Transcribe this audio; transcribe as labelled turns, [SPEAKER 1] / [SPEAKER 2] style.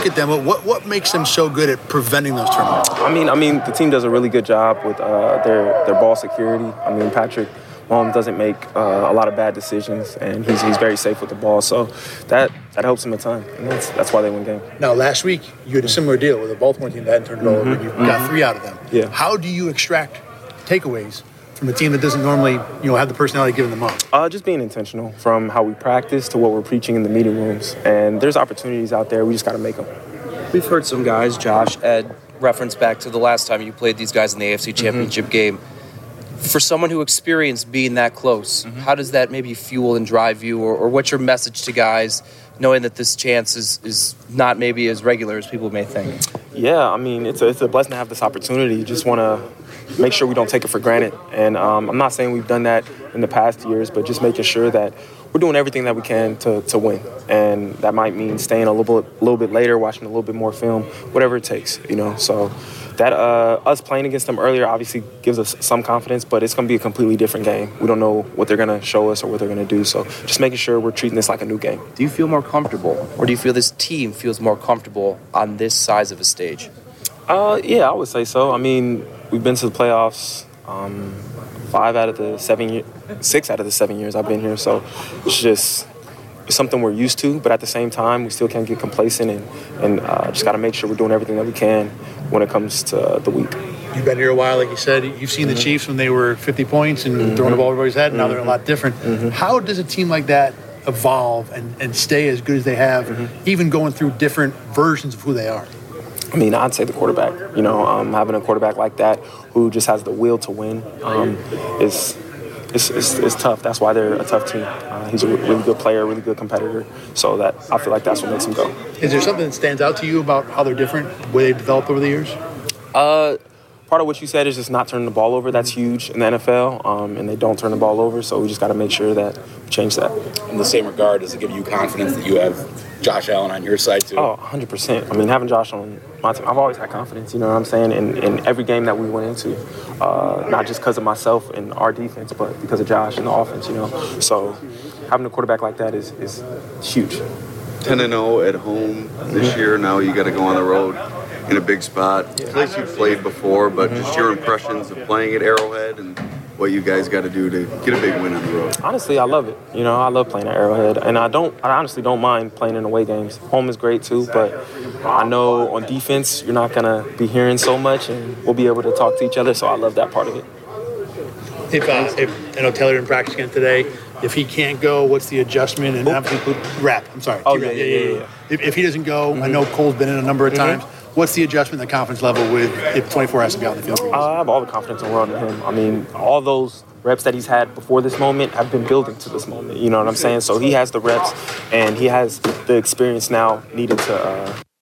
[SPEAKER 1] look at them, what makes them so good at preventing those turnovers?
[SPEAKER 2] I mean, the team does a really good job with their ball security. I mean, Patrick Mahomes doesn't make a lot of bad decisions, and he's very safe with the ball. So that helps him a ton, and that's why they win games.
[SPEAKER 1] Now, last week you had a similar deal with a Baltimore team that hadn't turned it over, and you got 3 out of them.
[SPEAKER 2] Yeah.
[SPEAKER 1] How do you extract takeaways from a team that doesn't normally, have the personality given them up?
[SPEAKER 2] Just being intentional from how we practice to what we're preaching in the meeting rooms. And there's opportunities out there. We just got to make them.
[SPEAKER 3] We've heard some guys, Josh, Ed, reference back to the last time you played these guys in the AFC Championship game. For someone who experienced being that close, how does that maybe fuel and drive you? Or what's your message to guys knowing that this chance is not maybe as regular as people may think?
[SPEAKER 2] Yeah, I mean, it's a blessing to have this opportunity. You just want to make sure we don't take it for granted. And I'm not saying we've done that in the past years, but just making sure that we're doing everything that we can to win. And that might mean staying a little bit later, watching a little bit more film, whatever it takes, So that us playing against them earlier obviously gives us some confidence, but it's going to be a completely different game. We don't know what they're going to show us or what they're going to do. So just making sure we're treating this like a new game.
[SPEAKER 3] Do you feel more comfortable, or do you feel this team feels more comfortable on this size of a stage?
[SPEAKER 2] Yeah, I would say so. I mean, we've been to the playoffs 6 out of the 7 years I've been here. So it's something we're used to, but at the same time, we still can't get complacent and just got to make sure we're doing everything that we can when it comes to the week.
[SPEAKER 1] You've been here a while, like you said. You've seen the Chiefs when they were 50 points and throwing the ball over everybody's head, and now they're a lot different. How does a team like that evolve and stay as good as they have, even going through different versions of who they are?
[SPEAKER 2] I mean, I'd say the quarterback. Having a quarterback like that who just has the will to win is tough. That's why they're a tough team. He's a really good player, really good competitor. So that I feel like that's what makes him go.
[SPEAKER 1] Is there something that stands out to you about how they're different, the way they've developed over the years?
[SPEAKER 2] Part of what you said is just not turning the ball over. That's huge in the NFL, and they don't turn the ball over. So we just got to make sure that we change that.
[SPEAKER 4] In the same regard, does it give you confidence that you have Josh Allen on your side too?
[SPEAKER 2] Oh, 100%. I mean, having Josh on my team, I've always had confidence, you know what I'm saying, in every game that we went into. Not just because of myself and our defense, but because of Josh and the offense, So having a quarterback like that is huge.
[SPEAKER 5] 10-0 at home this year. Now you got to go on the road in a big spot. Place you've played before, but just your impressions of playing at Arrowhead and what you guys got to do to get a big win on the road.
[SPEAKER 2] Honestly, I love it. I love playing at Arrowhead, and I honestly don't mind playing in away games. Home is great too, but I know on defense you're not gonna be hearing so much, and we'll be able to talk to each other. So I love that part of it.
[SPEAKER 1] If I know Taylor didn't practice again today, if he can't go, what's the adjustment? And obviously, Rap. I'm sorry.
[SPEAKER 2] Oh yeah.
[SPEAKER 1] If he doesn't go, I know Cole's been in a number of times. What's the adjustment in the confidence level with if 24 has to be out in the field?
[SPEAKER 2] I have all the confidence in the world in him. I mean, all those reps that he's had before this moment have been building to this moment. You know what I'm saying? So he has the reps, and he has the experience now needed to